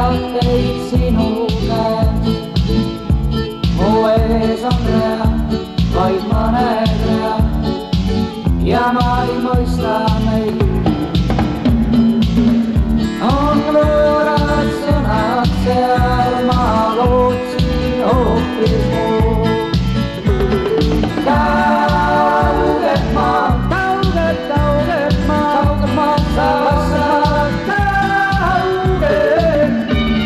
teateid sinu käest. Mu ees on rea, vaid mõned read ja ma ei mõista neid. On võõrad sõnad seal, ma lootsin hoopis muud. Kaugelt maa, kaugelt maa, sa saad kaugelt.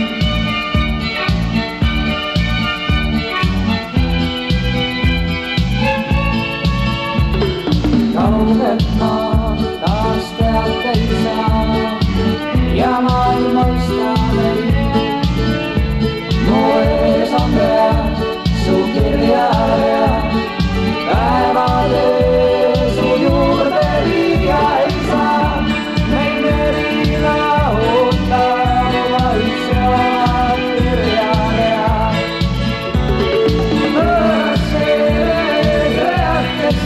Kaugelt maa, taas teateid saa ja ma ei mõista neid. Mu ees on rea, su kirjarea, päevad su juurde viia ei saa. Neid eri lahutab, vaid seavad kirjarea. Võõras sees reakes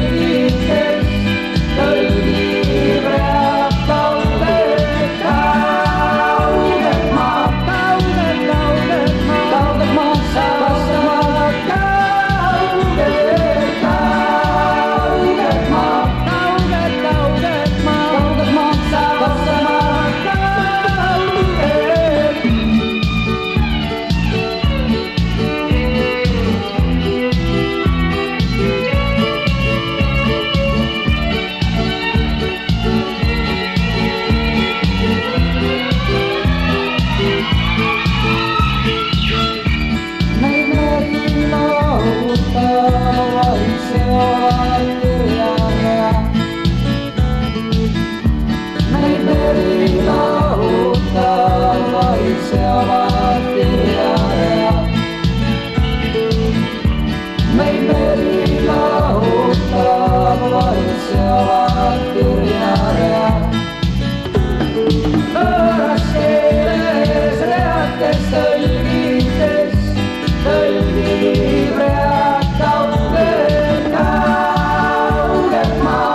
tõlgib read kaugelt, kaugelt maa, kaugelt maa, sa saad kaugelt, kaugelt maa, sa saad kaugelt. Neid meri lahutab, vaid seavad kirjarea. Neid meri lahutab, vaid seavad kirjarea. Neid meri lahutab, vaid seavad kirjarea. Võõras keeles reates tõlgib read kaugelt, kaugelt maa,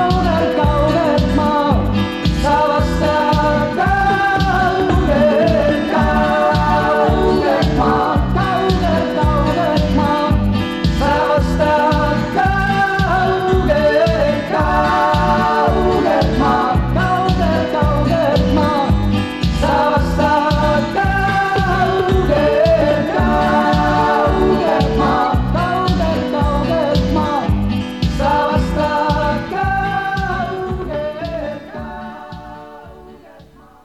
sa vastad kaugelt, kaugelt maa, sa vastad kaugelt, kaugelt maa, sa vastad kaugelt, kaugelt maa, sa vastad kaugelt, kaugelt maa.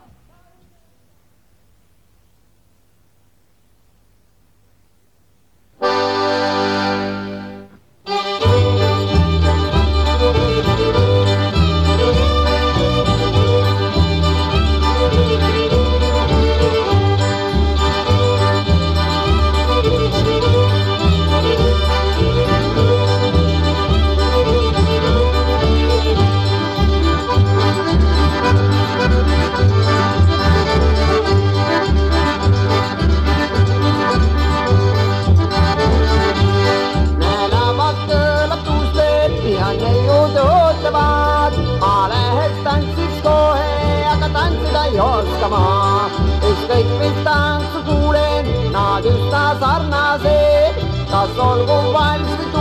Näelavad kõlab tuusleed, vihane juurde ootavad. Ma läheks tantsiks kohe, aga tantsida ei oska ma. Ükskõik mis tantsu kuulen, nad üsna sarnased. Kas olgu vals või